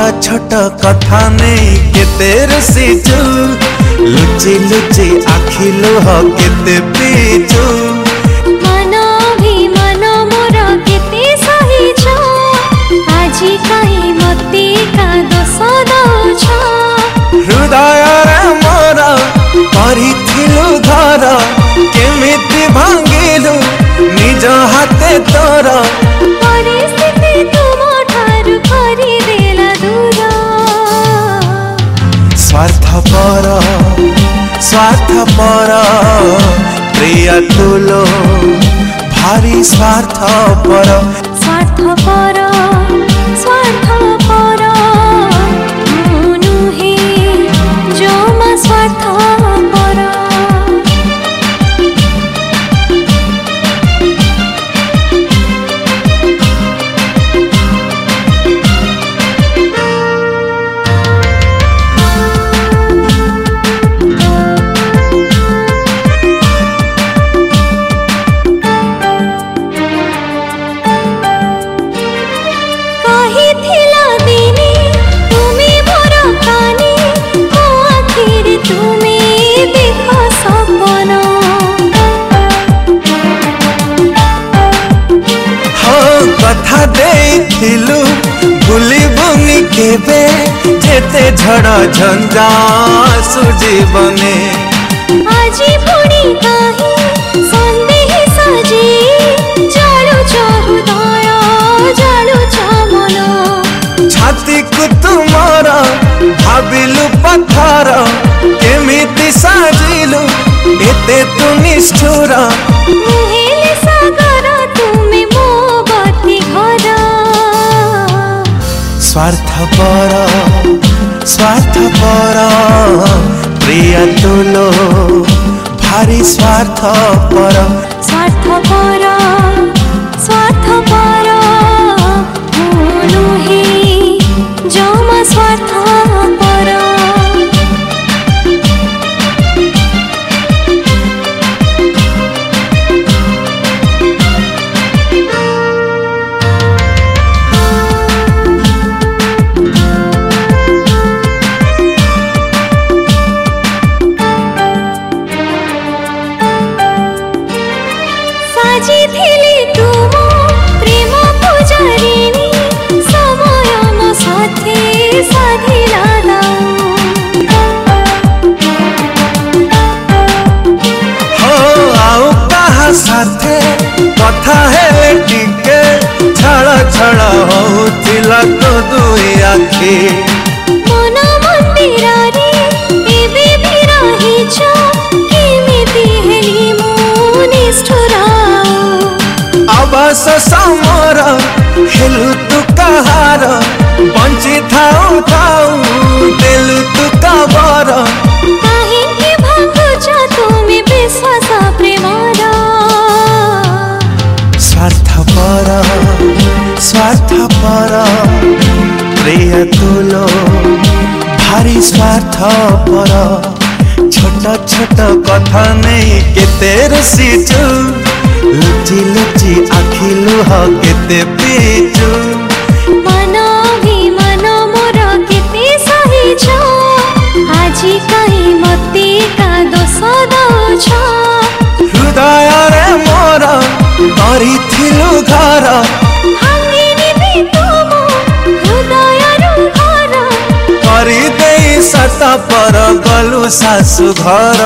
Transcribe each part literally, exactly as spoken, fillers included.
छोटा छोटा कथा नहीं केते रसीचु लुचि लुचि आखि लुह केते पीचु मन भी मन मोर केते सहिछ आजी कहीं मती का दोष दौछ हृदय रे मोर करिथिलु घर केमिति भांगिलु निज हाथे तोर परिस्थिति तुम ठारू करी देला दूर स्वार्थपर स्वार्थपर प्रिय तुलो भारी स्वार्थपर स्वार्थपर स्वार्थपर मु नुहे जमा स्वार्थपर कथा देइथिलु भूलिबुनि केबे जेते झड़ झंझा सुजीवने आजी पुणी काहे संदेह सजी जालु हृदय जालु मन छाती को तुमर भाबिलु पत्थर केमिति साजिलु एते तु निष्ठुर मुहेले सागर तुमे मो बती घर स्वार्थपर स्वार्थपर प्रिय तुलो भारी स्वार्थपर स्वार्थपर स्वार्थपर मु नुहे जमा स्वार्थपर साथे कथा है टिके छड़ा छड़ा होतिला तो दुई आखी मन मंदिर रे एबे भी रहिछ केमिति हेली मु निष्ठुर आवास समर हेलु तु कहार बंची थाउ थाउ देलु तु कबर काहे के भांगुछ तुमे विश्वास प्रेमर स्वार्थपर स्वार्थपर प्रिय तुलो भारी स्वार्थपर छोटा छोटा कथा नहीं केते रसीचु लुचि लुचि आखि लुह केते पीचु मन भी मन मोर केते सहिछ आजी कहीं मती का दोष दौछ हृदय रे मोर करिथिलु घर भांगिनी भी तुम हृदय रु घर करि देई सत पर गलु सासु घर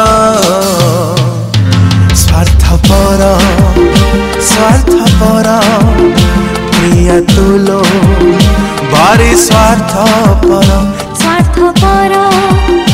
स्वार्थपर स्वार्थपर प्रिय तुलो भारी स्वार्थपर स्वार्थपर